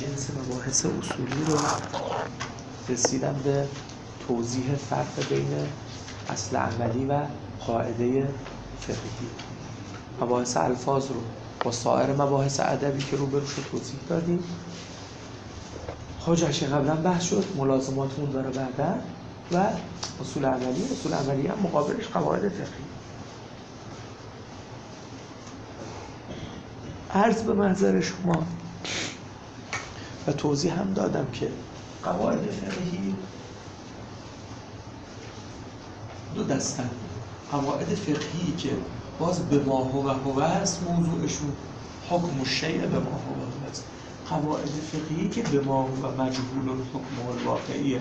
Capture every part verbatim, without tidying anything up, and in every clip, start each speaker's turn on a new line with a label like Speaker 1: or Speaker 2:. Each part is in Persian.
Speaker 1: جنس مباحث اصولی رو رسیدم به توضیح فرق بین اصل عملی و قاعده فقهی. مباحث الفاظ رو با سایر مباحث ادبی که روبروش رو توضیح دادیم. حاجش قبلا بحث شد، ملازماتمون داره بعدا و اصول عملی. اصول عملی هم مقابلش قواعد فقهی. عرض به محضر شما و توضیح هم دادم که قواعد فقهی دو دستن. قواعد فقهی که باز به ما هو هو است، موضوعشون حکم الشیء به ما هو هو است. قواعد فقهی که به ما هو مجهول الحکم الواقعیه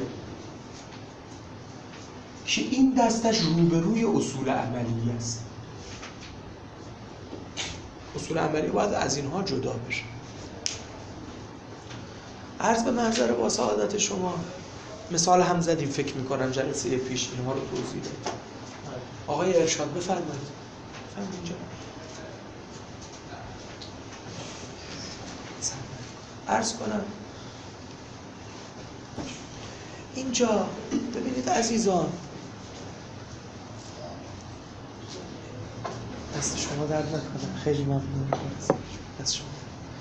Speaker 1: که این دستش روبروی اصول عملی است. اصول عملی باید از اینها جدا بشه. عرض به محضر با سعادت شما مثال هم زدیم، فکر میکنم جلسه پیش اینها رو توضیح دادیم. آقای ارشاد بفرمایید. بفرمایید اینجا. عرض کنم اینجا ببینید عزیزان، دست شما درد نکنه، خیلی ممنون دست شما.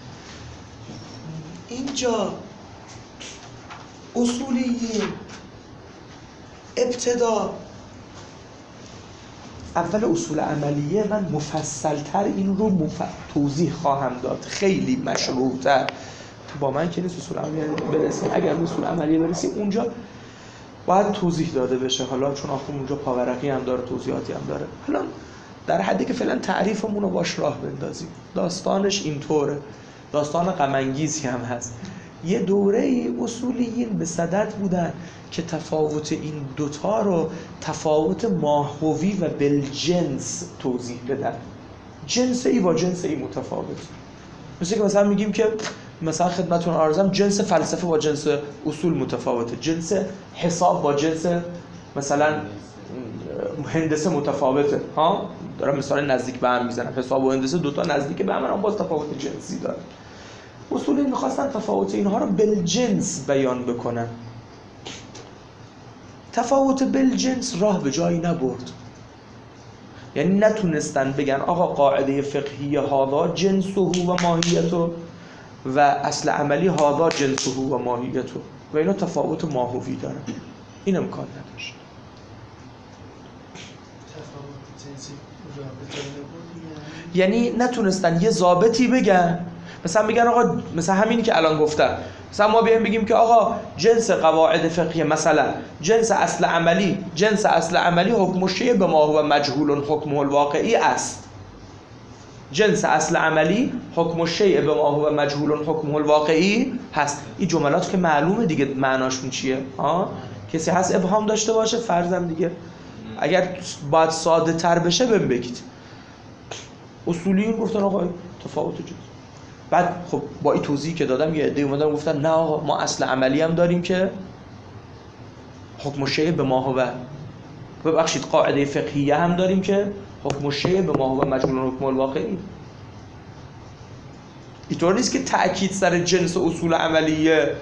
Speaker 1: اینجا اصولیین ابتدا اول اصول عملیه من مفصلتر این رو مف... توضیح خواهم داد، خیلی مشروع‌تر. با من که نیست اصول عملیه برسیم، اگر اصول عملیه برسیم اونجا باید توضیح داده بشه. حالا چون آخه اونجا پاورقی هم داره، توضیحاتی هم داره، حالا در حدی که فعلا تعریفمون رو باش راه بندازیم. داستانش اینطوره، داستان غم انگیزی هم هست. یه دوره اصولیین به صدد بودن که تفاوت این دوتا رو تفاوت ماهوی و بالجنس توضیح بدن. جنس ای با جنس ای متفاوت. مثل که مثلا میگیم که مثلا خدمتتون عرضم جنس فلسفه با جنس اصول متفاوته، جنس حساب با جنس مثلا هندسه متفاوته. ها دارم مثال نزدیک به هم میزنم. حساب و هندسه دوتا نزدیک به هم، اما باز تفاوت جنسی داره. اصولی میخواستن تفاوت اینها رو بالجنس بیان بکنن. تفاوت بالجنس راه به جایی نبرد. یعنی نتونستن بگن آقا قاعده فقهی هذا جنسه و ماهیته و اصل عملی هذا جنسه و ماهیته و اینا تفاوت ماهوی دارن. این امکان نداشت. یعنی نتونستن یه ضابطی بگن، مثلا میگن آقا مثلا همینی که الان گفتم، مثلا ما بیایم بگیم که آقا جنس قواعد فقهی مثلا جنس اصل عملی جنس اصل عملی حکم الشیء به ما هو مجهول حکم الواقعی است. جنس اصل عملی حکم الشیء به ما هو مجهول حکم الواقعی هست. این جملات که معلومه دیگه معناشون چیه. ها کسی هست ابهام داشته باشه؟ فرضاً دیگه اگر باید ساده تر بشه بهم بگید. اصولیون گفتن آقا تفاوت جنس. بعد خب با این توضیحی که دادم یه عده اومدن گفتن نه آقا ما اصل عملی هم داریم که حکم الشیء به ما هو، ببخشید قاعده فقهیه هم داریم که حکم الشیء به ما هو مجهول حکم الواقعی. اینطور نیست که تأکید سر جنس اصول عملیه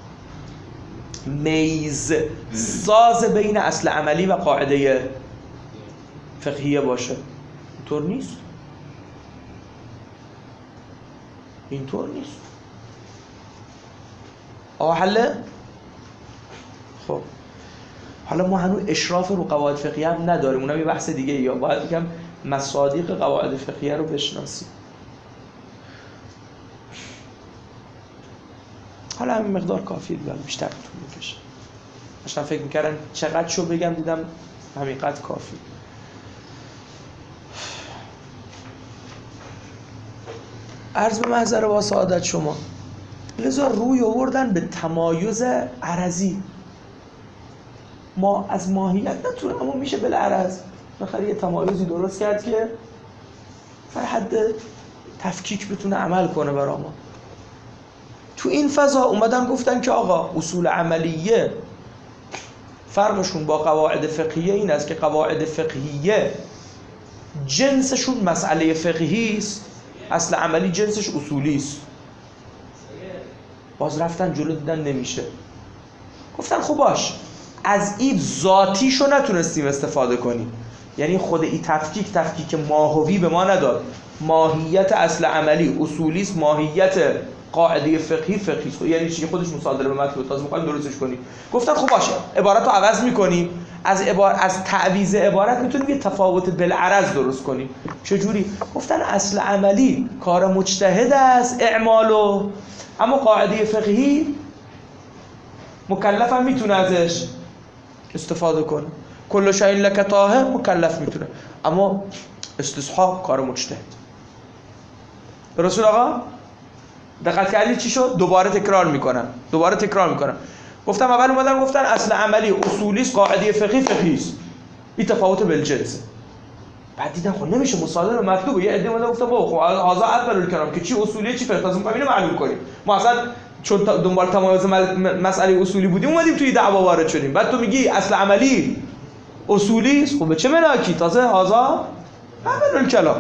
Speaker 1: میز ساز بین اصل عملی و قاعده فقهیه باشه. اینطور نیست. اینطور نیست. آقا حله؟ خب حالا ما هنوز اشراف رو قواعد فقهیه هم نداریم، اونم یه بحث دیگه. یا باید بگم مصادیق قواعد فقهیه رو بشناسیم. حالا همین مقدار کافیه دیگه، بیشتر طول می‌کشه. داشتم فکر می‌کردم چقدر شو بگم، دیدم همین قدر کافی. عرض به محضر با سعادت شما، لذا روی آوردن به تمایز عرضی. ما از ماهیت نتونه، اما میشه بالعرض بخاطر یه تمایزی درست کرد که در حد تفکیک بتونه عمل کنه برای ما. تو این فضا اومدن گفتن که آقا اصول عملیه فرقشون با قواعد فقهیه این است که قواعد فقهیه جنسشون مسئله فقهی است، اصل عملی جنسش اصولی است. باز رفتن جلو دیدن نمیشه، گفتن خب باش از این ذاتیشو نتونستیم استفاده کنیم، یعنی خود این تفکیک تفکیک ماهوی به ما نداد، ماهیت اصل عملی اصولیست، ماهیت قاعده فقهی فقهیست، یعنی چی؟ خودش مصادره به مطلوب، تازه می‌خوایم درستش کنیم. گفتن خب باشه عبارت رو عوض می‌کنیم، از عبار از تعویض عبارت میتونیم یه تفاوت بالعرض درست کنیم. چجوری؟ گفتن اصل عملی کار مجتهد است اعمالو، اما قاعده فقهی مکلف هم میتونه ازش استفاده کنه. کل شیء لک طاهر مکلف میتونه، اما استصحاب کار مجتهد. رسول آقا دقت کردید چی شد؟ دوباره تکرار میکنم دوباره تکرار میکنم گفتم اول اومدن گفتن اصل عملی اصولیست، قاعده فقهی فقهیست، این تفاوت بالجنس. بعد دیدن خب نمیشه مصادره مطلوبه، یه عده اومدن گفتن بابا خب هذا اول الکلام که چی اصولیه چی فقهی، لازم کنیم اینو معلوم کنیم. ما اصلا چون دنبال تمایز مسئله اصولی بودیم اومدیم توی دعوا وارد شدیم، بعد تو میگی اصل عملی اصولیست، خب به چه ملاکی؟ تازه هذا اول الکلام.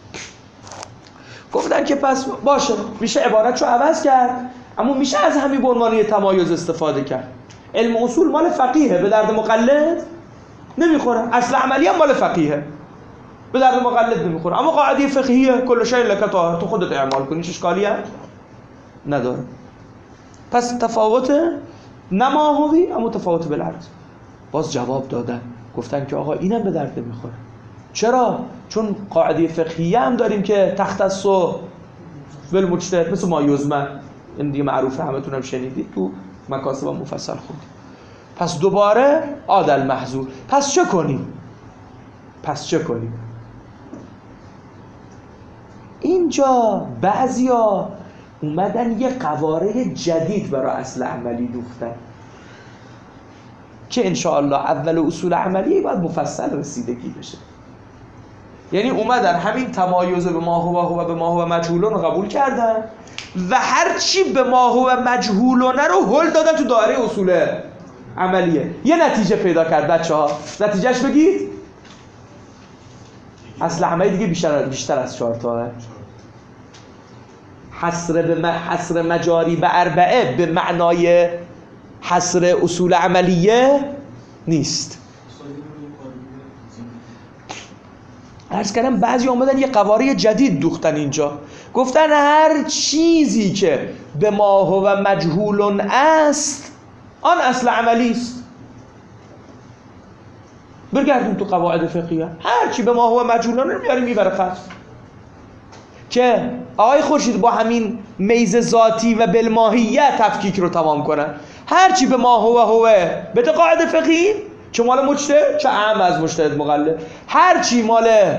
Speaker 1: گفتن که پس باشه میشه عبارتشو عوض کرد، اما میشه از همین به عنوان تمایز استفاده کرد. علم اصول مال فقیهه، به درد مقلد نمیخوره. اصل عملی هم مال فقیهه، به درد مقلد نمیخوره. اما قاعده فقهیه کل شیء لک طاهر، تو خودت اعمال کنی، اشکالی هم نداره. پس تفاوت نه ماهوی اما تفاوت بالعرض. باز جواب دادن گفتن که آقا اینم به درد نمیخوره. چرا؟ چون قاعده فقهیه هم داریم که تختص بالمجتهد، مثل ما یزمه، این دیگه معروفه، همتون هم شنیدید تو مکاسب هم مفصل خوندید. پس دوباره عادل محظور. پس چه کنیم؟ پس چه کنیم؟ اینجا بعضیا اومدن یه قواره جدید برای اصل عملی دوختن که انشاءالله اول اصول عملی باید مفصل رسیدگی بشه. یعنی اومدن همین تمایز به ما هو و به ما هو مجهولون رو قبول کردن و هر چی به ما هو مجهولونه رو هل دادن تو دایره اصول عملیه. یه نتیجه پیدا کرد بچه‌ها، نتیجهش بگید اصل عملی دیگه بیشتر بیشتر از چهار تا حصر به حصر مجاری به اربعه به معنای حصر اصول عملیه نیست. عرض کردم بعضی آمدن یه قواره جدید دوختن اینجا، گفتن هر چیزی که به ما هو مجهول است آن اصل عملی است. برگردیم تو قواعد فقهیه، هر چی به ما هو مجهولان رو میاریم میبره خط. که آقای خورشید با همین میز ذاتی و بالماهیت تفکیک رو تمام کنن. هر چی به ما هو هو بده قاعده فقهی، چه مال مجتهد چه اعم از مجتهد مقلد، هر چی مال
Speaker 2: همینم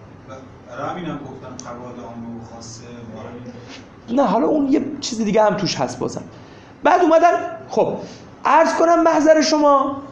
Speaker 2: گفتم قواعد عامه و خاصه.
Speaker 1: نه حالا اون یه چیز دیگه هم توش هست بازم. بعد اومدن خب عرض کنم محضر شما،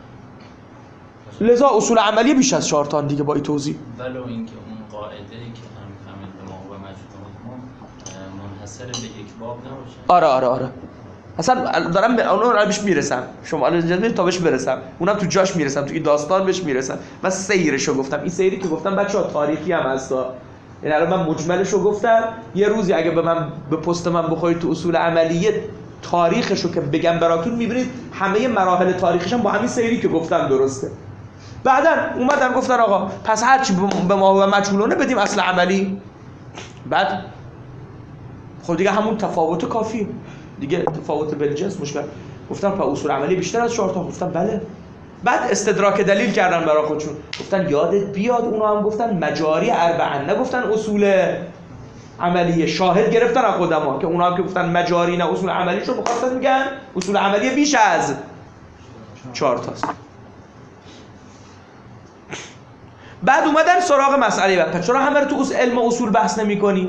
Speaker 1: لذا اصول عملی بیش از چهار تا دیگه با این توضیح.
Speaker 3: ولو اینکه اون قاعده ای که هم همین به ما و مجهول منحصر به یک باب نباشه.
Speaker 1: آره آره آره اصلا دارم به اون رو بهش میرسم، شما الان تا بهش برسم، اونم تو جاش میرسم، تو این داستان بهش میرسم. من سیرشو گفتم، این سیری که گفتم بچه‌ها تاریخی هم هستا، یعنی الان من مجملشو گفتم، یه روزی اگه به من به پست من بخورید تو اصول عملیه تاریخشو که بگم براتون، میبینید همه مراحل تاریخش هم با همین سیری که گفتم درسته. بعدن اومدن گفتن آقا پس هر چی به ما و مجهولونه بدیم اصل عملی. بعد خب دیگه همون تفاوت کافیه دیگه، تفاوت بالجنس مشکل. گفتن پس اصول عملی بیشتر از چهار تا؟ گفتن بله. بعد استدراک دلیل کردن برای خودشون، گفتن یادت بیاد اونا هم گفتن مجاری اربعه، نگفتن اصول عملیه. شاهد گرفتن از قدما که اونا هم که گفتن مجاری نه اصول عملیشو بخواستن میگن اصول عملیه بیش از چهار تاست. بعد اومدن سراغ مسئله بعد، چرا همه رو تو علم اصول بحث نمی‌کنی؟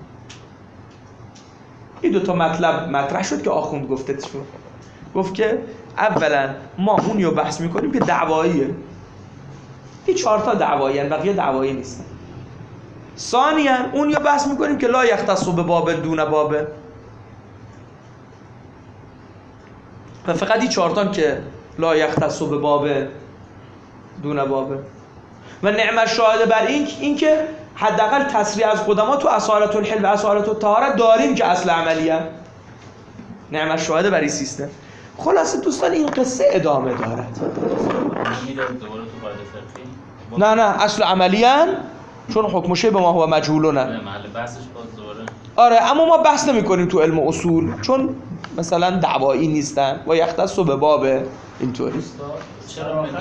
Speaker 1: این دو تا مطلب مطرح شد که آخوند گفته شد. گفت که اولا ما اونیو بحث می‌کنیم که دعواییه، این چهار تا دعوایی ان، بقیه دعوایی نیستن. ثانیاً اونیو بحث می‌کنیم که لا یختص به باب دون باب، و فقط این چهار تا که لا یختص به باب دون باب. و نعم شاهد بر این این که حداقل تصریح از قدما تو اصالت الحل و اصالت الطهارت داریم که اصل عملیه. نعم الشاهد برای سیستم. خلاصه دوستان این قصه ادامه دارد.
Speaker 3: میداد دوباره تو قاعده فقهی؟
Speaker 1: نه نه اصل عملیاً چون حکم شیء به ما هو مجهول نه.
Speaker 3: محل بحثش باز دوباره.
Speaker 1: آره اما ما بحث نمی کنیم تو علم اصول چون مثلا دعوایی نیستن و یختص به باب اینطوری.
Speaker 3: چرا من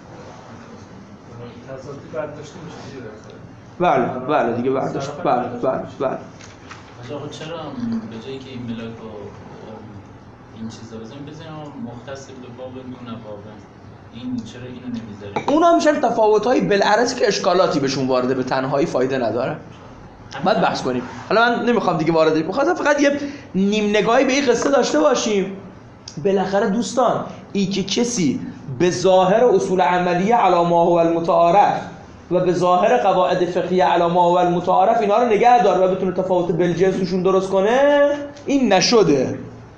Speaker 2: تصادفی برداشته میشه دیگه.
Speaker 1: بله بله دیگه برداشت بله بله بله.
Speaker 3: آقا چرا به جایی که این ملاک و این چیزا بزنیم بزنیم مختص به باب دون باب این چرا اینو نمیذاریم؟
Speaker 1: اونا میشن تفاوت‌های بالعرض که اشکالاتی بهشون وارده به تنهایی فایده نداره. بعد بحث کنیم. حالا من نمیخوام دیگه وارد بشم، فقط یه نیم نگاهی به این قصه داشته باشیم. بالاخره دوستان این که کسی به ظاهر اصول عملیه علی ما هو المتعارف و به ظاهر قواعد فقهیه علی ما هو المتعارف اینا رو نگه داره و بتونه تفاوت بالجنسشون درست کنه، این نشده.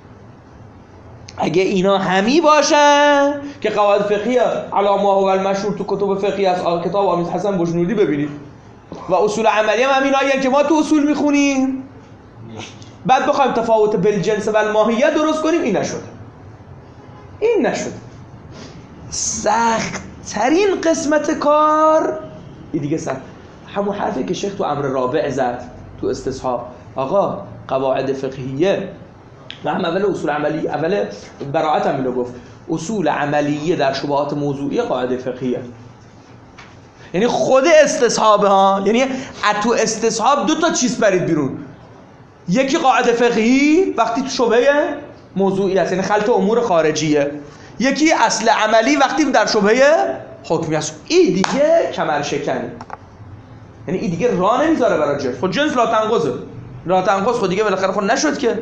Speaker 1: اگه اینا همی باشن که قواعد فقهیه علی ما هو المشهور تو کتب فقهی از کتاب آمیز حسن بجنودی ببینید و اصول عملیه هم همینایین که ما تو اصول میخونیم، بعد بخوایم تفاوت بالجنس و الماهیه درست کنیم، این نشده. این نشده. سخت ترین قسمت کار این دیگه سخت. همون حرفی که شیخ تو امر رابع زد تو استصحاب، آقا قواعد فقهیه و هم اول اصول عملی، اول براعت هم اینو گفت، اصول عملیه در شبهات موضوعی قاعده فقهیه، یعنی خود استصحاب ها، یعنی تو استصحاب دو تا چیز برید بیرون، یکی قاعده فقهی وقتی تو شبهه موضوعی است یعنی خلط امور خارجیه، یکی اصل عملی وقتی در شبهه حکمی است. این دیگه کمر شکنی، یعنی این دیگه راه نمیذاره برای جنس. خود جنس لا تنقضه، لا تنقض خود دیگه بالاخره خود نشد که.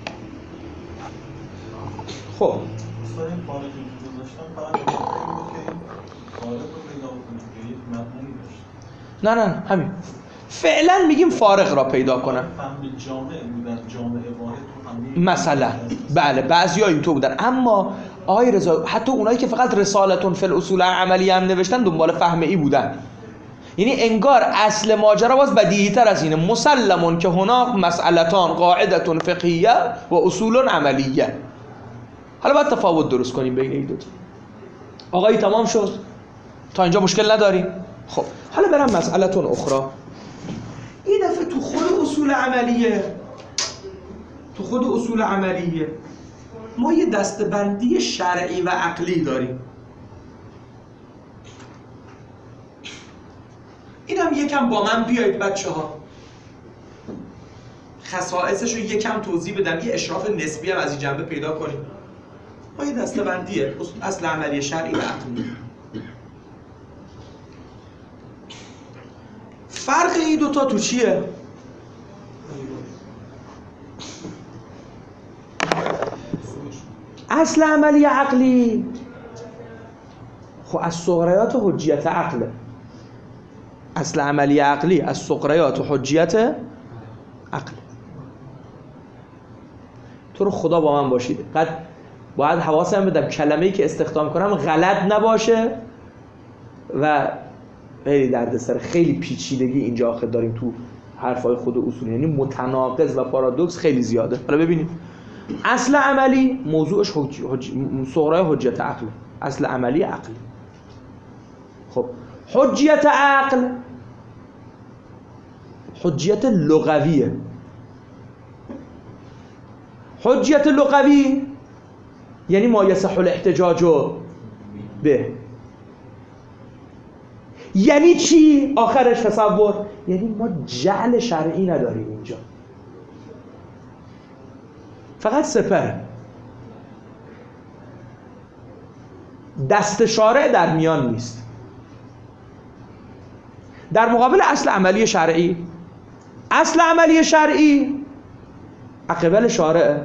Speaker 1: خب
Speaker 4: اصلا این خارجی که گذاشتم فقط این بود که این خارج رو پیدا کنیم که یک مبنایی داشت.
Speaker 1: نه نه همین فعلا میگیم فارق را پیدا کنم.
Speaker 4: فهم جامعه بودن، جامعه واحد تو همه
Speaker 1: مثلا بله بعضیا اینطور بودن، اما آقای رضا حتی اونایی که فقط رسالتون فی الاصول عملیه هم نوشتن دنبال فهم ای بودن، یعنی انگار اصل ماجرا باز بدیهی تر از اینه، مسلمون که هناك مسئلتان قاعدتون فقهیه و اصول عملیه. حالا باید تفاوت درست کنیم بین این دو تا. آقایی تمام شد تا اینجا مشکل نداریم. خب حالا برم مسئلتون اخرى. این دفعه تو خود اصول عملیه، تو خود اصول عملیه ما یه دسته‌بندی شرعی و عقلی داریم. اینم یکم با من بیایید بچه ها خصائصش رو یکم توضیح بدم، یه اشراف نسبی هم از این جنبه پیدا کنیم. ما یه دسته‌بندیه اصل عملی شرعی و عقلی. فرق این دوتا تو چیه؟ اصل عملی عقلی خب از صغریات حجیت عقله. اصل عملی عقلی از صغریات حجیت عقل. تو رو خدا با من باشید، قد باید حواسم بدم کلمه‌ای که استخدام کنم غلط نباشه و خیلی دردسر، خیلی پیچیدگی اینجا آخه داریم تو حرفای خود اصول، یعنی متناقض و پارادوکس خیلی زیاده. حالا ببینیم اصل عملی موضوعش حج... حج... صغرای حجیت عقل، اصل عملی عقل. خب حجیت عقل حجیت لغویه. حجیت لغوی یعنی ما یصح الاحتجاج به. یعنی چی؟ آخرش تصور یعنی ما جعل شرعی نداریم اینجا، فقط سپر دست شارع در میان نیست. در مقابل اصل عملی شرعی، اصل عملی شرعی عقبال شارع.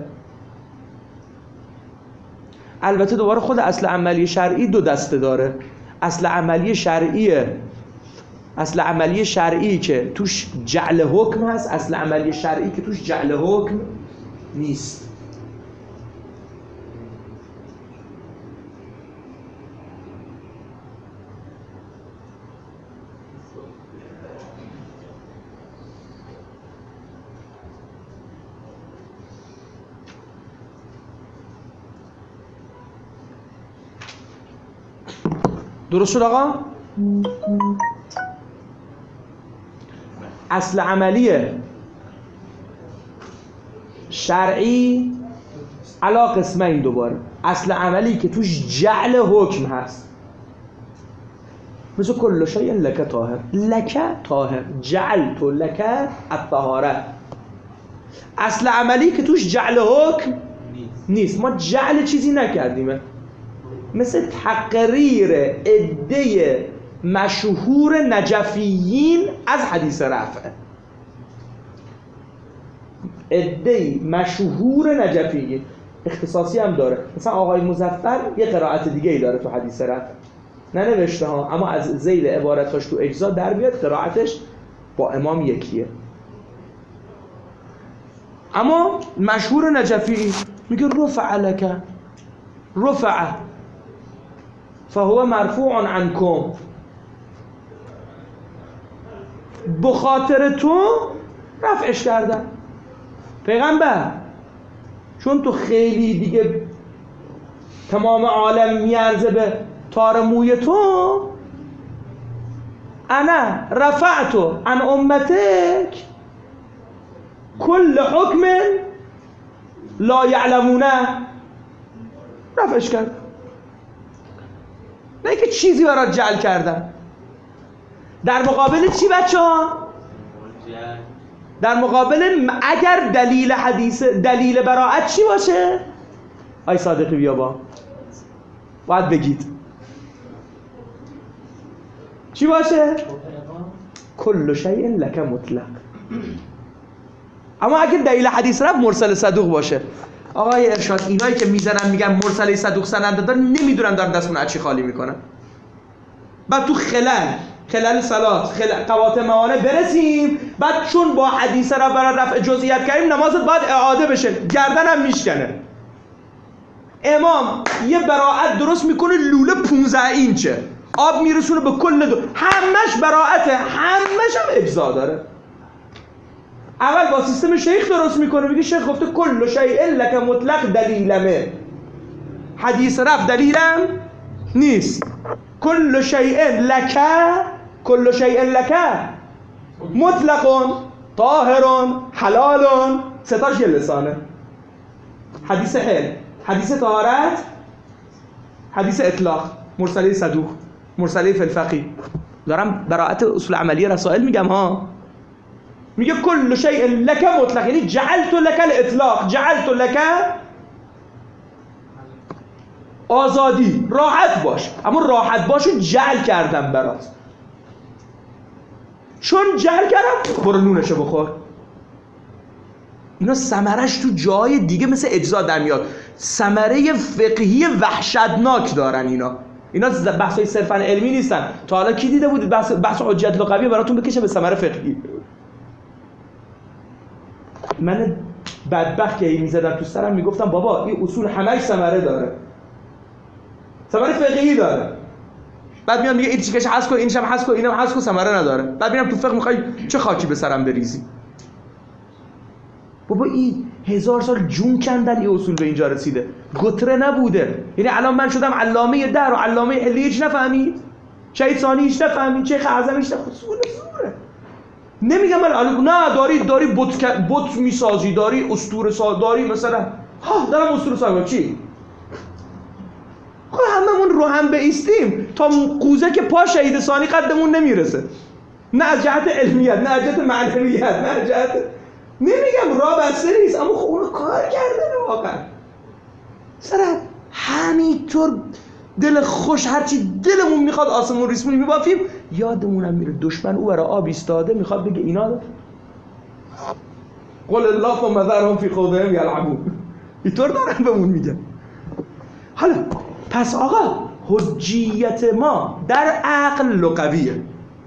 Speaker 1: البته دوباره خود اصل عملی شرعی دو دسته داره. اصل عملی شرعیه، اصل عملی شرعی که توش جعل حکم هست، اصل عملی شرعی که توش جعل حکم نیست. درست شد آقا؟ اصل عملی شرعی علا قسمین دوباره. اصل عملی که توش جعل حکم هست، مثل کل شیء لک طاهر، لک طاهر، جعلت لک الطهاره. اصل عملی که توش جعل حکم نیست، ما جعل چیزی نکردیم، مثل تقریر عده مشهور نجفیین از حدیث رفع. عده مشهور نجفیین اختصاصی هم داره، مثلا آقای مظفر یه قرائت دیگه ای داره تو حدیث رفع، ننوشته ها، اما از ذیل عبارتاش تو اجزا در بیاد قرائتش با امام یکیه. اما مشهور نجفی میگه رفع لک، رفع فهو مرفوع عنکم، بخاطر تو رفعش کردن پیغمبر، چون تو خیلی دیگه تمام عالم میارزه به تار موی تو، انا رفعتو عن امتک کل حکم لا یعلمونه، رفعش کرد. نه که چیزی برات جعل کردن. در مقابل چی بچه ها؟ در مقابل اگر دلیل حدیث، دلیل براءت چی باشه؟ آی صادقی بیا با باید بگید چی باشه؟ کل شیء لک مطلق. اما اگر دلیل حدیث رفت مرسل صدوق باشه، آقای ارشاد اینایی که میزنن میگن مرسل صدوق سند داره، نمیدونن دارن دستمون از چی خالی میکنن. بعد تو خلل خلل صلات، خلل قواطع موانع برسیم، بعد چون با حدیث را برای رفع جزئیات کردیم نمازت باید اعاده بشه، گردنم میشکنه. امام یه براءت درست میکنه لوله پونزده اینچه، آب میرسونه به کل دو، همش براءته، همش هم اجزا داره. اول با سیستم شیخ درست میکنه، میگه شیخ گفته کل شیء لک مطلق دلیلمه، حدیث رفع دلیلم نیست. کل شیء لک، کل شیء لک مطلق طاهر حلال، ستاش یه لسانه. حدیث حل، حدیث طهارت، حدیث اطلاق، مرسله صدوق، مرسله فی الفقیه. دارم براءت اصول عملی رسائل میگم ها. میگه کل شیء لک مطلق، یعنی جعلت لک الاطلاق، جعلت لک آزادی، راحت باش، اما راحت باشو جعل کردم برات. چون جعل کردم برو نونشو بخور. اینا ثمرش تو جای دیگه مثل اجزا در میاد، ثمره فقهی وحشتناک دارن اینا. اینا بحثای صرفا علمی نیستن. تا حالا کی دیده بود بحث بحث حجت لغوی براتون بکشه به ثمره فقهی؟ من بدبخت که میزدم تو سرم میگفتم بابا این اصول همش ثمره داره، ثمره فقهی داره. بعد میاد میگه این چیکش حذف کن، اینش هم حذف کن، اینم حذف کن، ثمره نداره. بعد میرم تو فقه میخوای چه خاکی به سرم بریزی؟ بابا این هزار سال جون کندن این اصول به اینجا رسیده، گتره نبوده. یعنی الان من شدم علامه در و علامه حلی، هیچ نفهمید؟ شهید ثانی هیچ نفهمید؟ شیخ اعظم هیچ نفهمید؟ اصول زوره. نمیگم من نه داری داری بت بت میسازی، داری اسطوره ساز، داری مثلا ها دارم اسطوره ساز. چی؟ خب هممون رو هم بایستیم تا قوزه که پا شهید ثانی قدمون نمیرسه، نه از جهت علمیت، نه از جهت معنویت، نه از جهت، نمیگم راه بسته نیست، اما خب اونو کار کردن واقعا. سرت همینطور دل خوش هرچی دلمون میخواد آسمون ریسمونی میبافیم، یادمونم میره دشمن او برای آب ایستاده میخواد بگه اینا ده قل الله ثم ذرهم فی خوضهم یلعبون. اینطور دارن بهمون میگن. حالا پس آقا حجیت ما در عقل لغویه،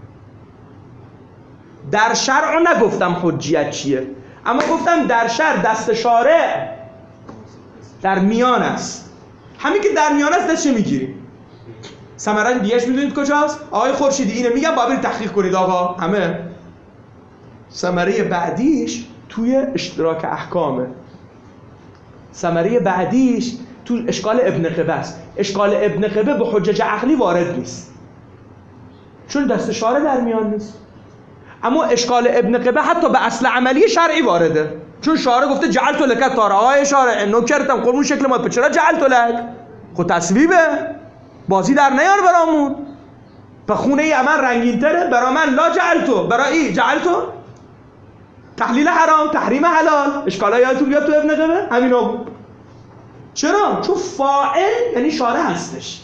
Speaker 1: در شرع نگفتم حجیت چیه، اما گفتم در شرع دست شارع در میان است. همین که در میان است دست چه میگیریم؟ ثمره دیگه‌اش میدونید کجاست؟ آقای خورشیدی اینو میگم باید برید تحقیق کنید آقا همه. ثمره بعدیش توی اشتراک احکامه. ثمره بعدیش تو اشکال ابن قبه است. اشکال ابن قبه به حجج عقلی وارد نیست چون دست شارع در میان نیست، اما اشکال ابن قبه حتی به اصل عملی شرعی وارده چون شارع گفته جعلت لک طاره. آقای شارع نوکرتم قربون شکل ما، چرا جعلت لک؟ خود تصویبه، بازی در نیار برامون. به خونه ای من رنگین تره، برا من لا جعلتو، برای ای جعلتو. تحلیل حرام، تحریم حلال، اشکالا یادتون بیاد تو ابن قبه همینا بود. چرا؟ چون فاعل یعنی شارع هستش.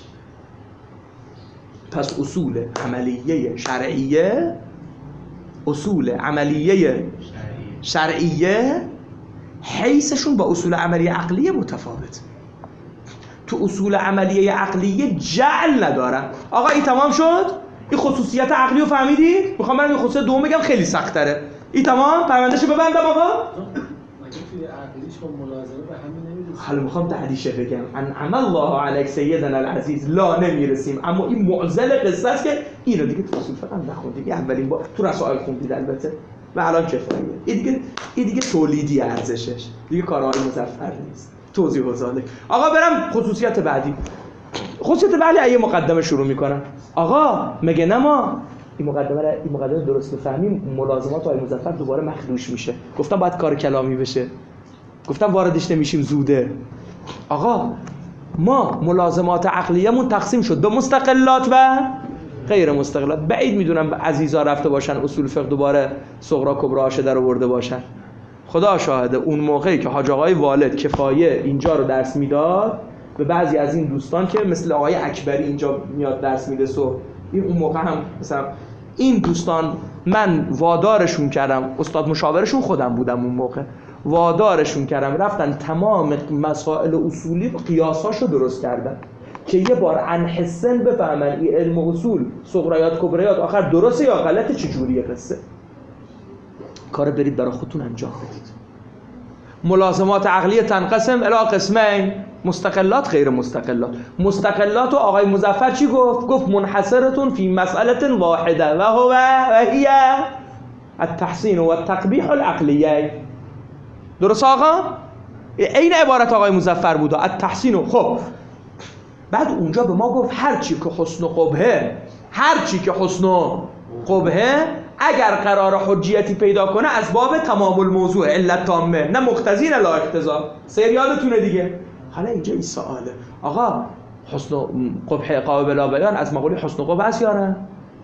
Speaker 1: پس اصول عملیه شرعیه اصول عملیه شرعیه حیثشون با اصول عملیه عقلیه متفاوت. تو اصول عملیه عقلیه جعل ندارن. آقا این تمام شد؟ این خصوصیت عقلی رو فهمیدید؟ میخوام برم این خصوصیت دوم بگم خیلی سخت تره. این تمام؟ پروندهشو ببندم آقا؟
Speaker 5: مگه توی عقلیش با ملازمه به همین نمیرسیم؟
Speaker 1: حالا میخوام تعدیشه بگم انعم الله علیک سیدنا العزیز، لا نمیرسیم، اما این معضل قصه است که اینو دیگه تو اصول فقط نخوندید. اولین بار تو رسائل خوندید البته و الان کفایه. این دیگه این دیگه تولیدی ارزشش دیگه کارهای مظفر نیست. توضیح و زاده. آقا برم خصوصیت بعدی. خصوصیت بعدی ایه مقدمه شروع میکنم. آقا مگه نه ما این مقدمه را این مقدمه درست بفهمیم ملازمات آیه مظفر دوباره مخدوش میشه. گفتم باید کار کلامی بشه. گفتم واردش نمیشیم زوده. آقا ما ملازمات عقلیمون تقسیم شد به مستقلات و غیر مستقلات. بعید میدونم عزیزا رفته باشن اصول فقه دوباره صغرا کبراهاش در آورده باشن. خدا شاهده اون موقعی که حاج آقای والد کفایه اینجا رو درس میداد به بعضی از این دوستان که مثل آقای اکبری اینجا میاد درس میده سو این اون موقع هم مثلا این دوستان من وادارشون کردم، استاد مشاورشون خودم بودم اون موقع، وادارشون کردم رفتن تمام مسائل اصولی و قیاساشو درست کردن که یه بار انحسن بفهمن این علم اصول صغرایات کبریات آخر درسته یا غلطه، چجوریه قصه. کار برید برای خودتون انجام بدید. ملازمات عقلیه تنقسم الی قسمین، مستقلات غیر مستقلات. مستقلات و آقای مظفر چی گفت؟ گفت منحصرتون فی مسئله واحده و هو و هی التحسین و التقبیح العقلیه. درست آقا؟ این عبارت آقای مظفر بود. التحسین و خب بعد اونجا به ما گفت هر چی که حسن و قبحه، هر چی که حسن و قبحه اگر قرار حجیتی پیدا کنه از باب تمام الموضوع علت تامه، نه مقتضی نه لا اقتضا. سیر یادتونه دیگه. حالا اینجا این سواله، آقا حسن و قبح اقامه بلا بیان از مقوله حسن و قبح هست یا نه؟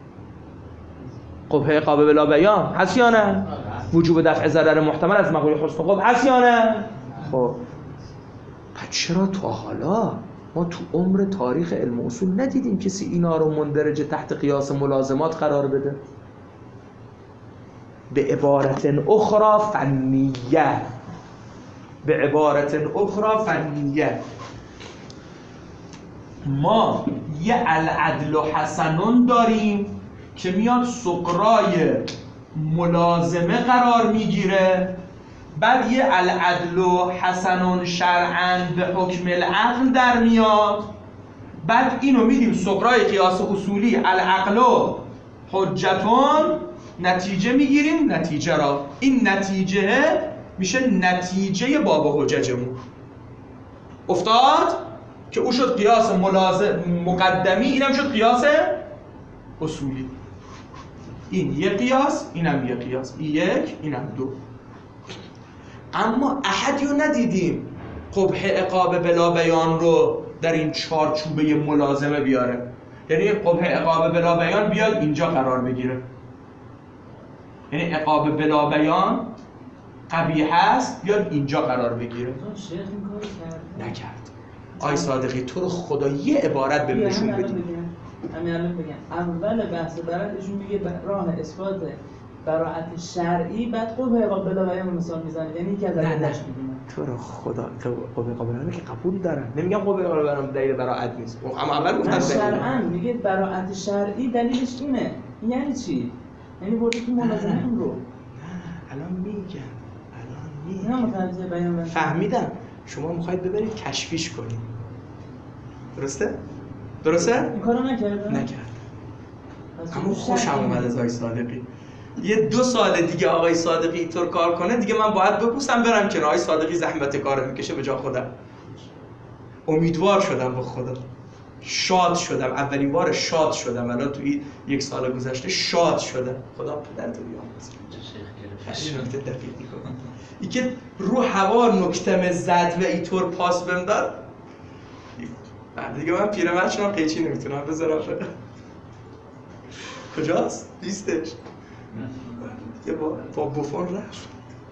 Speaker 1: قبح اقامه بلا بیان هست یا نه؟ وجوب دفع ضرر محتمل از مقوله حسن و قبح هست یا نه؟ خب پس چرا تا حالا ما تو عمر تاریخ علم اصول ندیدیم کسی اینا رو مندرج تحت قیاس ملازمات قرار بده؟ به عبارت اخرى فنیه، به عبارت اخرى فنیه ما یه العدل و حسنون داریم که میاد سقرای ملازمه قرار میگیره، بعد یه العدل و حسنون شرعاً به حکم العقل در میاد، بعد اینو میدیم سقرای قیاس اصولی العقل و حجتون، نتیجه میگیریم نتیجه را. این نتیجه میشه نتیجه باب حججمون. افتاد که او شد قیاس ملازم مقدمی، اینم شد قیاس اصولی. این یک قیاس، اینم یک قیاس، این یک، اینم دو. اما احدی رو ندیدیم قبح عقاب بلا بیان رو در این چارچوبه ملازمه بیاره. یعنی قبح عقاب بلا بیان بیاد اینجا قرار بگیره. یعنی عقاب بلا بیان قبیح هست بیاد اینجا قرار بگیره.
Speaker 5: شیخ این کار کرد؟
Speaker 1: نکرد. آی صادقی تو رو خدا یه عبارت بهم نشون بدید.
Speaker 5: همین الان بگم اول بحث برات ایشون میگه راه اثبات براءت شرعی، بعد قبح عقاب بلا بیان مثال میزنه، یعنی که از ازش میگیم
Speaker 1: تو رو خدا تو قبح عقاب بلا بیان که قبول دارن، نمیگم قبح عقاب بلا بیان دلیل براءت نیست، اما اول گفتن
Speaker 5: شرعاً میگه براءت شرعی دلیلش اینه. یعنی چی؟ یعنی برده تو ملازمه رو.
Speaker 1: الان میگم الان
Speaker 5: نه
Speaker 1: میگم
Speaker 5: متوجه بیان
Speaker 1: فهمیدم. شما میخواید ببرید کشفیش کنید. درسته؟ درسته؟
Speaker 5: این کارو نکرده؟
Speaker 1: نکرد. اما خوشم اومد از آقای صادقی. یه دو سال دیگه آقای صادقی اینطور کار کنه دیگه من باید بپوسم برم کنار. آقای صادقی زحمت کارو میکشه به جا خودم. امیدوار شدم به خدا، شاد شدم، اولین بار شاد شدم الان توی یک سال گذشته شاد شدم. خدا پدر تو بیامرزه.
Speaker 3: شیخ
Speaker 1: نکته دقیقی کنم ای که رو هوا نکتم زد و اینطور پاس بهم داد. بعد دیگه من پیرمرد شدم قیچی نمیتونم بذارم. کجاست؟ نیستش. یه با با بوفون رفت.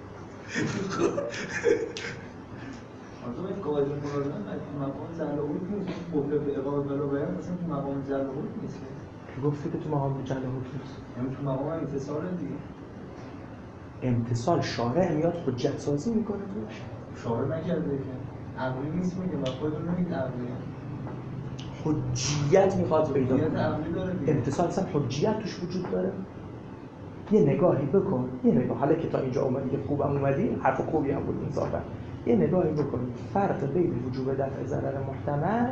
Speaker 6: آنجا باید قواعد مراجعه از مقام جلال‌الحق نیست. قبله به اقامه بلا بیان مثلا تو مقام جلال‌الحق نیست.
Speaker 1: گفتی که تو مقام جلال‌الحق نیست.
Speaker 6: یعنی تو مقام امتصال دیگه.
Speaker 1: امتصال شارع میاد حجت سازی میکنه توش.
Speaker 6: شارع نکرده که عقلی نیست میگه و خودتون نمیگید عقلیه.
Speaker 1: حجیت میخواد پیدا
Speaker 6: حجیت
Speaker 1: کنه.
Speaker 6: عقلی داره دیگه.
Speaker 1: امتصال اصلا حجیت توش وجود داره. یه نگاهی بکن، یه نگاه، حالا که تا اینجا اومدی که خوبم اومدی، حرف خوبی هم بود انصافا. یه نگاهی بکن فرق بین وجوب دفع ضرر محتمل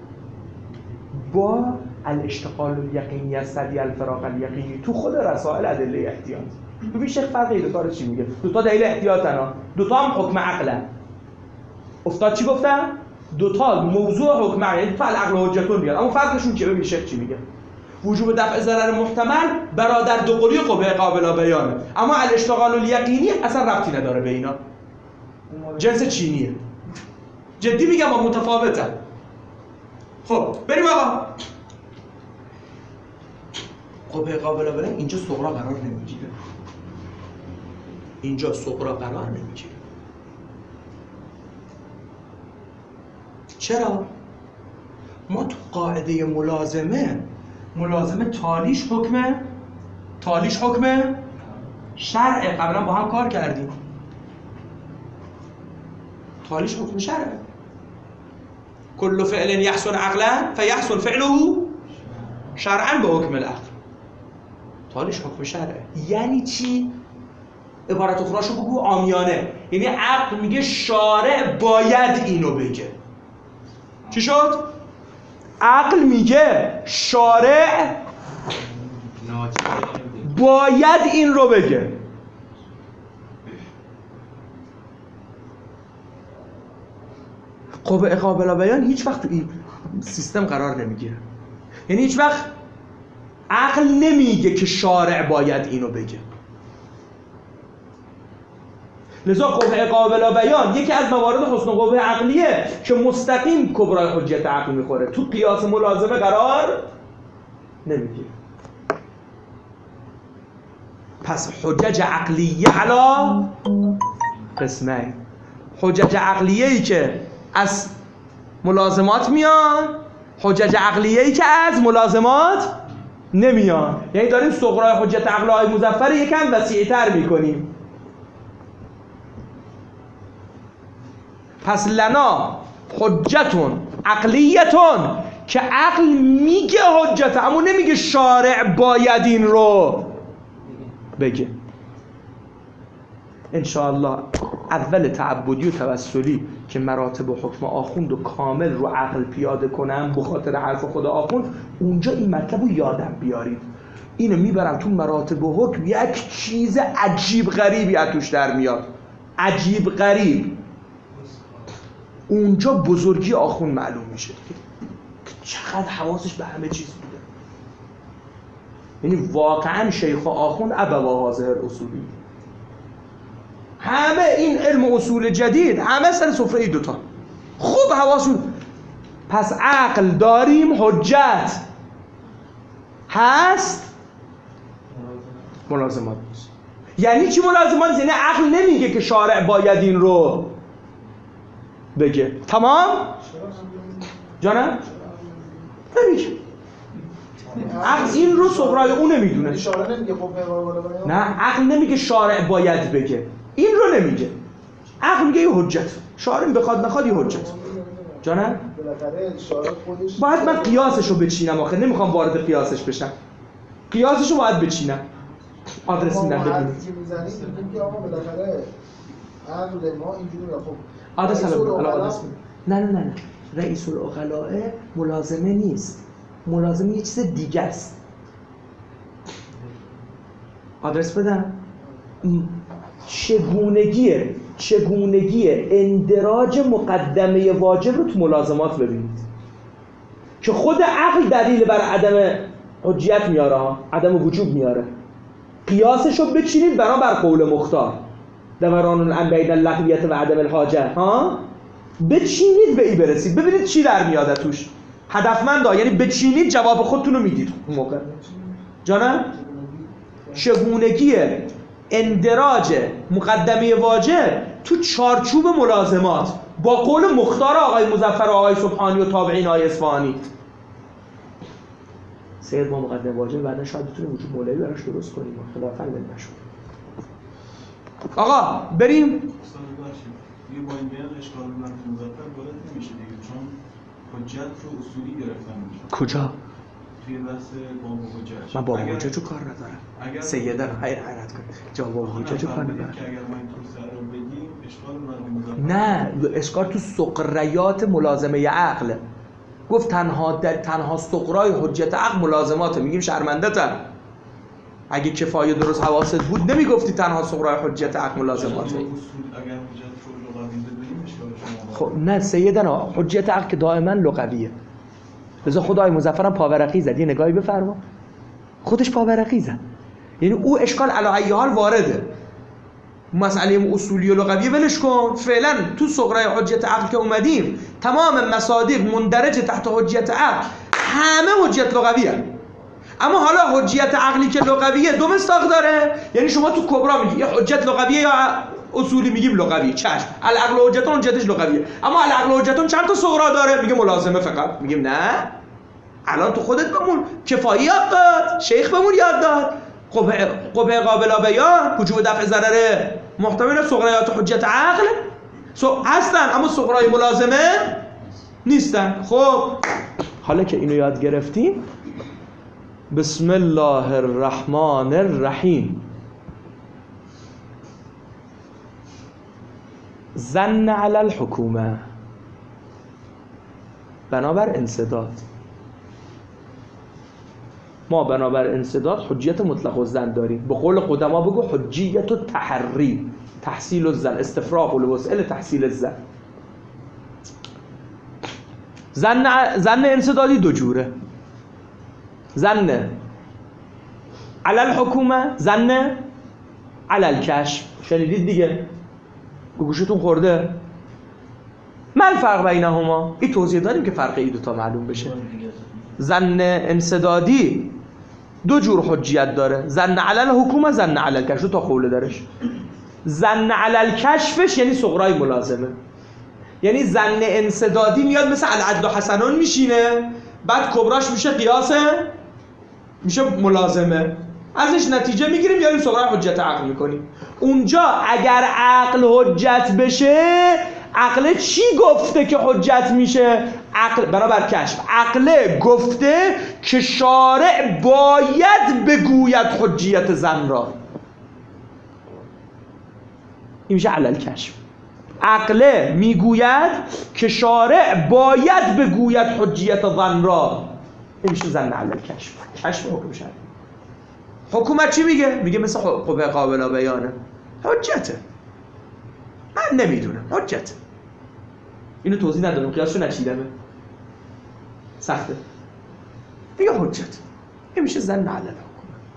Speaker 1: با الاشتغال الیقینی از ثدی الفراغ الیقینی تو خود رسائل ادله احتیاط. ببین شیخ فرق این دو تا رو چی میگه؟ دو تا دلیل احتیاطن ها، دو تا هم حکم عقلن. افتاد چی گفتم؟ دو تا موضوع حکم عقل، یعنی تو العقل حجتون بیاد، اما فرقشون چیه؟ ببین شیخ چی میگه؟ وجوب دفع ضرر محتمل برادر دو قولی قوه قابل بیانه، اما الاشتغال الیقینی اصلا ربطی نداره به اینا. جنس چینیه. جدی میگم با متفاوتن. خب بریم آقا. قوه قابل بیان اینجا صغرا قرار نمیگیره. اینجا صغرا قرار نمیگیره. چرا؟ ما تو قاعده ملازمه ملازمه تالیش حکمه تالیش حکمه شرعه. قبلا با هم کار کردیم. تالیش حکم شرعه. کل فعل یحسن عقلا فیحسن فعله شرعا به حکم العقل. تالیش حکم شرعه. یعنی چی؟ عبارت اخراشو بگو عامیانه، یعنی عقل میگه شارع باید اینو بگه. چی شد؟ عقل میگه شارع باید این رو بگه. قوه قابل بیان هیچ وقت تو این سیستم قرار نمیگیره. یعنی هیچ وقت عقل نمیگه که شارع باید اینو بگه. لذا قوه قابل بیان یکی از موارد حسن قوه عقلیه که مستقیم کبرای حجت عقل میخوره، تو قیاس ملازمه قرار نمیگیره. پس حجج عقلیه علا قسمه. حجج عقلیه ای که از ملازمات میان، حجج عقلیه ای که از ملازمات نمیان. یعنی داریم صغرای حجت عقلهای مظفر یکم وسیع‌تر میکنیم. پس لنا حجتون عقلیتون که عقل میگه حجت، اما نمیگه شارع باید این رو بگه. انشاءالله اول تعبدی و توسلی که مراتب و حکم آخوند و کامل رو عقل پیاده کنم به خاطر حرف خدا آخوند، اونجا این مطلب رو یادم بیارید. اینو میبرم تو مراتب و حکم، یک چیز عجیب غریبی از توش در میاد. عجیب غریب. اونجا بزرگی آخوند معلوم میشه که چقدر حواسش به همه چیز بوده. یعنی واقعا شیخ و آخوند ابوا هذه الاصولی، همه این علم اصول جدید همه سر سفره ای دوتا خوب حواسون. پس عقل داریم، حجت هست، ملازمات نیست. یعنی چی ملازمات نیست؟ یعنی عقل نمیگه که شارع باید این رو بگه. تمام؟ جانم؟ نمیگه. عقل این رو صغرای اون نمیدونه.
Speaker 7: شارع نمیگه خب
Speaker 1: نه، عقل نمیگه شارع باید بگه، این رو نمیگه. عقل میگه یه حجت، شارع بخواد نخواد یه حجت. جانم؟
Speaker 7: بالاخره شارع خودش
Speaker 1: باید من قیاسشو بچینم، آخه نمیخوام وارد قیاسش بشم. قیاسشو باید بچینم. آدرس میدم ببینید.
Speaker 7: حرفی که میزنید میگیم که آقا بالاخره عقل ما اینجوری میگه. خب
Speaker 1: آدرس
Speaker 7: رئیس
Speaker 1: الان
Speaker 7: العقلاء-
Speaker 1: آدرس میدم. نه نه نه نه. رئیس العقلاء ملازمه نیست. ملازمه یه چیز دیگه است. آدرس بدم. چگونگی چگونگی اندراج مقدمه واجب رو تو ملازمات ببینید که خود عقل دلیل بر عدم حجیت میاره، عدم وجوب میاره. قیاسش رو بچینید بنابر قول مختار دوران الان بین اللغویت و عدم الحاجه، ها بچینید به این برسید ببینید چی در میاد توش. هدفمنده، یعنی بچینید جواب خودتون رو میدید اون موقع. جانم چگونگی اندراج مقدمه واجب تو چارچوب ملازمات با قول مختار آقای مظفر و آقای سبحانی و تابعین آقای اصفهانی. سید با مقدمه واجب بعدا شاید بتونیم وجود مولوی براش درست کنیم خلافا بین نشد. آقا بریم.
Speaker 4: استاد باشید یه با این بیان اشکال منفی مظفر وارد نمیشه دیگه، چون حجت رو اصولی گرفتن میشه.
Speaker 1: کجا؟
Speaker 4: توی بحث باب حجت.
Speaker 1: من باب حجت رو کار ندارم. سیدن خیر حیرت کن. جا باب حجت رو کار ندارم.
Speaker 4: که اگر ما اینطور سر رو بگیم اشکال منفی مظفر
Speaker 1: نه، اشکال تو سقریات ملازمه عقل. گفت تنها در تنها سقرای حجت عقل ملازماته. میگیم شرمنده تر. اگه کفایه درست حواست بود نمیگفتی تنها سقرای حجت عقل ملازماته.
Speaker 4: اصول اگر حجت رو لغوی ببینیم اشکال شما.
Speaker 1: خب نه سیدنا، حجت عقل که دائما لغویه. لذا خدای مظفرم پاورقی زد. یه نگاهی بفرما. خودش پاورقی زد. یعنی او اشکال علی ای حال وارده. مسئله اصولی و لغوی ولش کن. فعلا تو سقرای حجت عقل که اومدیم تمام مصادیق مندرج تحت حجت عقل همه حجت لغویه. اما حالا حجت عقلی که لغویه دو مصداق داره. یعنی شما تو کبرا میگی حجت لغویه یا اصولی، میگیم لغوی. چشم العقل حجتون حجتش لغویه. اما العقل حجتون چند تا صغرا داره؟ میگه ملازمه فقط. میگیم نه، الان تو خودت بمون کفایی یاد داد، شیخ بمون یاد داد، قبه قابل بیان، وجوب دفع ضرر محتمل صغرایات حجت عقل هستن اما صغرای ملازمه نیستن. خب حالا که اینو یاد گرفتیم، بسم الله الرحمن الرحیم. ظن علی الحکومه بنابر انسداد. ما بنابر انسداد حجیت مطلق الظن داریم. به قول قدما بگو حجیت التحری، تحصیل الظن، استفراغ الوسائل تحصیل الظن. ظن ظن انسدادی دو جوره. ظن علی الحکومه، ظن علی الکشف. شنیدید دیگه؟ گوشتون خورده؟ ما الفرق بینهما؟ این توضیح داریم که فرق این دو تا معلوم بشه. ظن انسدادی دو جور حجیت داره. ظن علی الحکومه، ظن علی الکشف. تا قوله درش. ظن علی الکشفش یعنی صغرای ملازمه. یعنی ظن انسدادی میاد مثل العدل و حسنون میشینه، بعد کبراش میشه قیاسه، میشه ملازمه. ازش نتیجه میگیریم یا این صغرای حجت عقل میکنیم. اونجا اگر عقل حجت بشه، عقل چی گفته که حجت میشه؟ عقل برابر کشف. عقل گفته که شارع باید بگوید حجیت ظن را. این میشه علل کشف. عقل میگوید که شارع باید بگوید حجیت ظن را. این میشه ظن علل کشف. کشف حکم شرعی. حکومت چی میگه؟ میگه مثل قبه قابل بیانه. حجته. من نمیدونم. حجت. اینو توضیح ندارم. قیاسشو نچیدمه. سخته. میگه حجت. این میشه ظن علل حکومت.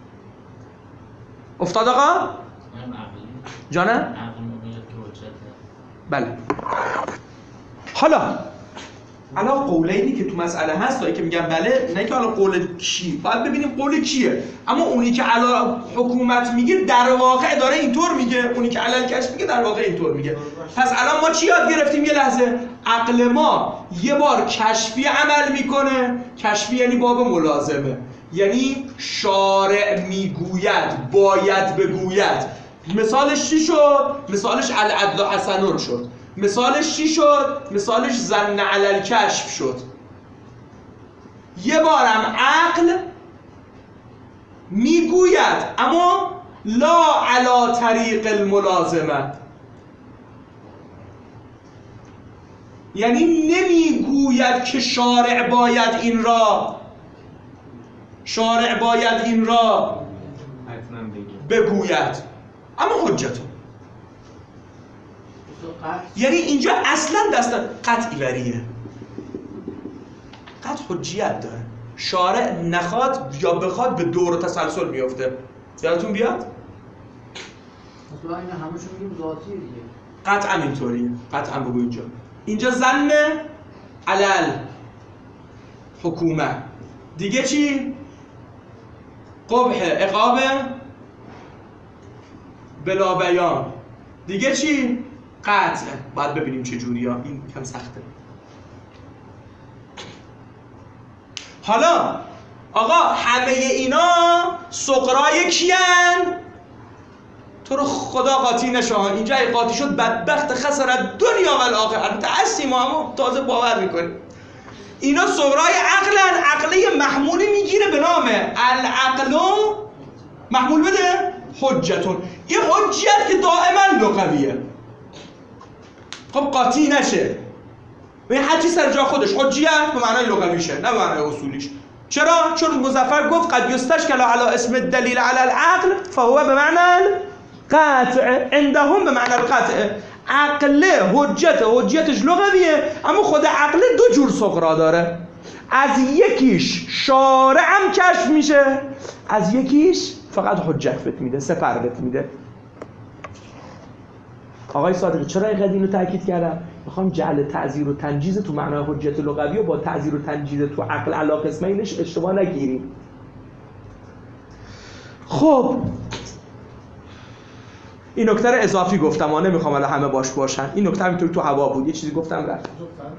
Speaker 1: افتاد آقا؟ جانه؟
Speaker 3: عقل میگه که حجته.
Speaker 1: بله. حالا الان قولینی که تو مسئله هست دایی که میگن بله، نه که الان قول کی، باید ببینیم قول کیه. اما اونی که الان حکومت میگه در واقع داره اینطور میگه، اونی که علل کشف میگه در واقع اینطور میگه. پس الان ما چی یاد گرفتیم؟ یه لحظه عقل ما یه بار کشفی عمل میکنه. کشفی یعنی باب ملازمه، یعنی شارع میگوید، باید بگوید. مثالش چی شد؟ مثالش العدل و حسنون شد. مثالش چی شد؟ مثالش ظن علی الکشف شد. یه بارم عقل میگوید اما لا علی طریق الملازمه، یعنی نمیگوید که شارع باید این را شارع باید این را بگوید، اما حجته. یعنی اینجا اصلا دست قطعی وریه، قطع حجیت داره، شارع نخواد یا بخواد به دور و تسلسل میفته. یادتون بیاد؟
Speaker 5: مثلا اینا همشون میگیم ذاتیه دیگه.
Speaker 1: قطعا اینطوریه، قطعا بگو اینجا اینجا ظن علل حکومه دیگه چی؟ قبح عقاب بلا بیان دیگه چی؟ قطع. باید ببینیم چه جوریه، این کم سخته. حالا آقا همه اینا سقرای کیان؟ تو رو خدا قاطی نشان. اینجا ای قاطی شد بدبخت خسرت دنیا و الاخره. البته هستیم ما تازه باور میکنیم. اینا سقرای عقلن، عقله محمولی میگیره به نام العقل محمول بده حجتون. یه حجت که دائما لغویه، خب قاطی نشه. و هر چی سر جا خودش حجیت به معنای لغویشه نه به معنای اصولیش. چرا؟ چون مظفر گفت قد یستشکل علی اسم الدلیل علی العقل فهو به معنی القطع عندهم، به معنی القطع. عقل حجت حجتش لغویه، اما خود عقل دو جور سقرا داره. از یکیش شارعم کشف میشه، از یکیش فقط حجت بهت میده، سپر بهت میده. آقای صادقی چرا اینقدر اینو تاکید کردم؟ میخوام جعل تعزیر و تنجیز تو معنای حجت لغوی و با تعزیر و تنجیز تو عقل علا قسمینش اشتباه نگیریم. خب این نکته رو اضافی گفتم، آن نمیخوام الان همه باش باشن. این نکته همینطور تو هوا بود، یه چیزی گفتم رفت.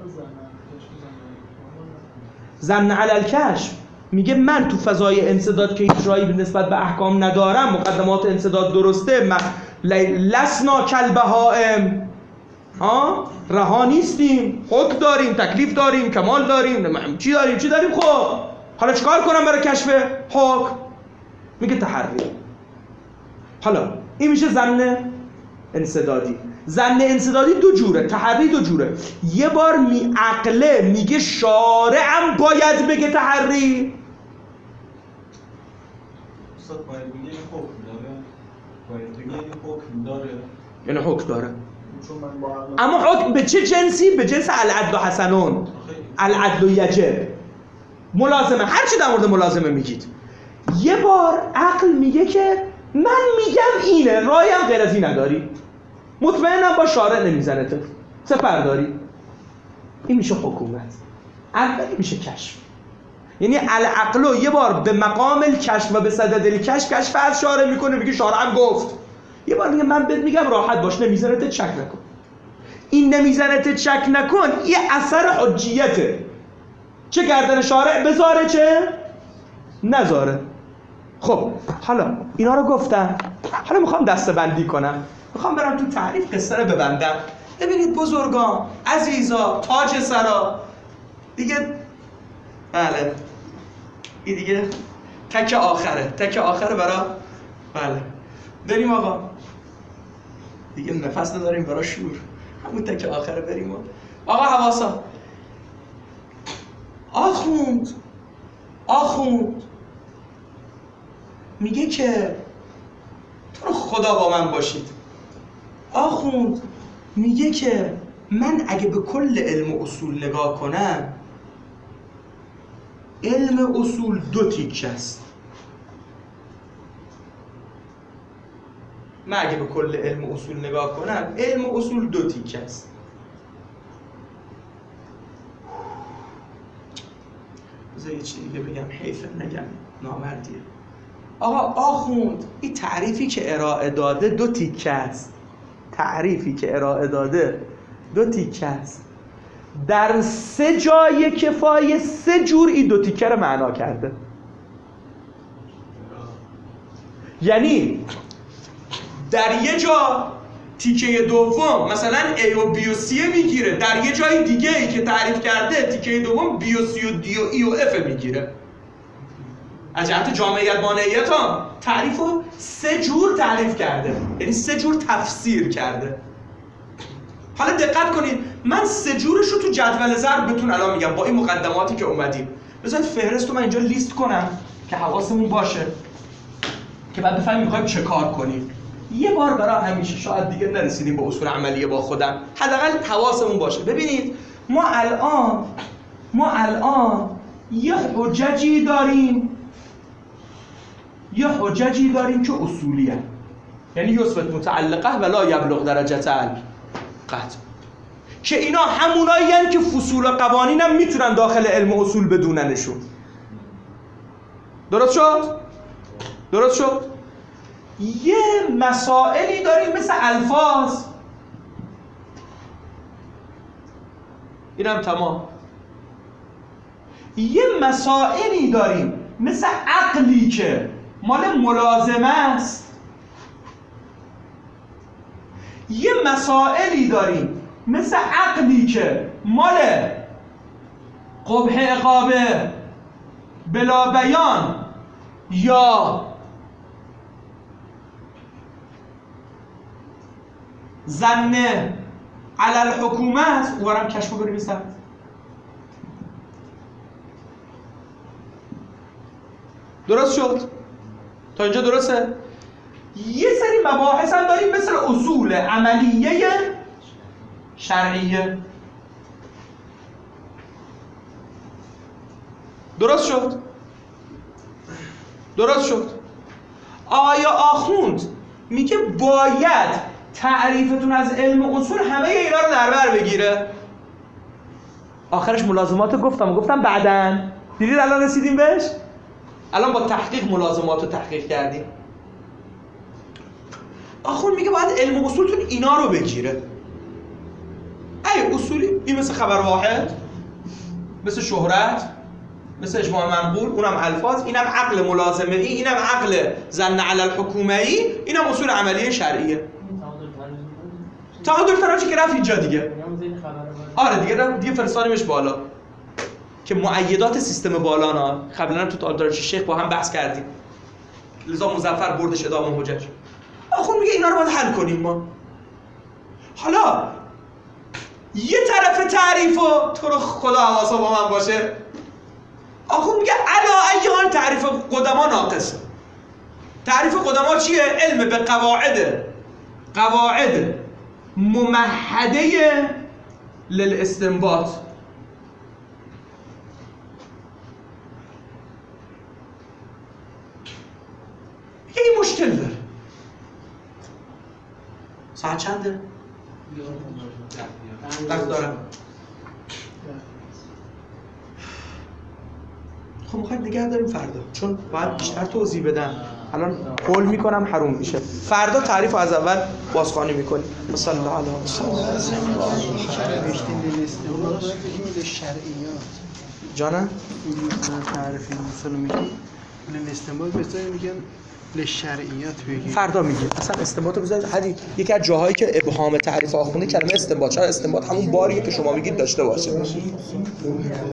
Speaker 1: ظن علی الکشف میگه من تو فضای انسداد که هیچ راهی به نسبت به احکام ندارم، مقدمات انسداد درسته، لسنا کالبهائم، ها رها نیستیم، حکم داریم، تکلیف داریم، کمال داریم، چی داریم چی داریم. خب حالا چیکار کنم برای کشف حکم؟ میگه تحری. حالا این میشه ظن انسدادی. ظن انسدادی دو جوره، تحری دو جوره. یه بار می عقله میگه شارعم باید بگه تحری.
Speaker 4: استاد باید بگه این حکم داره، باید بگه این حکم داره،
Speaker 1: یعنی حکم داره،
Speaker 7: چون من با عقل
Speaker 1: اما حکم به چه جنسی؟ به جنس العدل و حسنون، العدل و یجب، ملازمه. هر چی در مورد ملازمه میگید. یه بار عقل میگه که من میگم اینه، راهی هم غیر از این نداری، مطمئنم با شارع نمیزنه، سپر داری. این میشه حکومت. اولی میشه کشف. یعنی العقل یه بار به مقام الکشف و به صدد الکشف کشف از شارع میکنه، میگه شارعم گفت. یه بار میگه من بهت میگم راحت باش، نمیزنه شک نکن. این نمیزنه شک نکن یه اثر حجیته، چه گردن شارع بذاره چه نذاره. خب حالا اینا رو گفتم، حالا میخوام دسته بندی کنم، میخوام برم تو تعریف قصه رو ببندم. ببینید بزرگان، عزیزا، تاج سرا دیگه، بله این دیگه تک آخره، تک آخره برا، بله بریم آقا دیگه، نفس نداریم برا شور، همون تک آخره بریم آقا. حواسا، آخوند آخوند میگه که تو رو خدا با من باشید. آخوند میگه که من اگه به کل علم اصول نگاه کنم، علم اصول دو تیکه است. من اگه به کل علم اصول نگاه کنم، علم اصول دو تیکه است. بذار یه چیزی دیگه بگم، حیفه نگم، نامردیه. آقا آخوند این تعریفی که ارائه داده دو تیکه است. تعریفی که ارائه داده دو تیکه است. در سه جای کفایه سه جور این دو تیکه رو معنا کرده. یعنی در یه جا تیکه دوم مثلا A و B و C میگیره، در یه جای دیگه ای که تعریف کرده تیکه دوم B و C و D و E و F میگیره. از جهت جامعیت مانعیت هم تعریف رو سه جور تعریف کرده، یعنی سه جور تفسیر کرده. حالا دقت کنید، من سه جورش رو تو جدول ضرب بهتون الان میگم با این مقدماتی که اومدیم. بذارید فهرست رو من اینجا لیست کنم که حواسمون باشه که بعد بفهمیم میخوایم چه کار کنیم. یه بار برای همیشه، شاید دیگه نرسیدیم به اصول عملیه با خودم، حداقل حواسمون باشه. ببینید ما الان ما الان یه حججی داریم یه حججی داریم که اصولیه، یعنی یثبت متعلقه ولا یبلغ درجه القطع، که اینا همونایی هن که فصول و قوانین هم میتونن داخل علم اصول بدوننشون. درست شد؟ درست شد؟ یه مسائلی داریم مثل الفاظ، اینم تمام. یه مسائلی داریم مثل عقلی که مال ملازمه است. یه مسائلی داریم مثل عقلی که مال قبح عقابه بلا بیان یا ظن علی الحکومه است. او برام کشف رو بنویسم. درست شد؟ تا اینجا درسته؟ یه سری مباحث هم داریم مثل اصول عملیه شرعیه. درست شد؟ درست شد؟ آیا آخوند میگه باید تعریفتون از علم اصول همه اینا رو در بر بگیره؟ آخرش ملازمات گفتم گفتم بعدن دیدید الان رسیدیم بهش؟ الان با تحقیق ملازمات رو تحقیق کردیم. آخوند میگه باید علم اصولتون اینا رو بگیره. ای اصولی این مثل خبر واحد، مثل شهرت، مثل اجماع منقول، اونم الفاظ، اینم عقل ملازمه ای، اینم عقل ظن علی الحکومه ای، اینم اصول عملیه شرعیه. تعادل تراجی که رفت اینجا دیگه. آره دیگه دیگه فرستانیمش بالا که مؤیدات سیستم بالانا قبلا تو تعادل شیخ با هم بحث کردیم، لذا مظفر بردش ادامه حجج. آخون میگه اینا رو باید حل کنیم ما. حالا یه طرف تعریفو تو رو خدا حواسا با من باشه، آخون میگه علا ای حال تعریف قدما ناقصه. تعریف قدما چیه؟ علم به قواعد قواعد ممهده للاستنباط. یه مشکل داره. ساعت چنده؟ وقت دارم. خب میخواید نگه داریم فردا، چون باید بیشتر توضیح بدم. الان قول میکنم حروم میشه. فردا تعریف از اول بازخوانی میکنیم. صلی الله علیه و
Speaker 8: شرعیات
Speaker 1: جانم
Speaker 8: تعریف این مثلا میگن للاستنباط بذاریم، میگن للشرعیات بگیم.
Speaker 1: فردا میگیم اصلا استنباط رو بذارید. حدی یکی از جاهایی که ابهام تعریف آخونده کلمه استنباط، چرا استنباط همون باریه که شما میگید داشته باشه.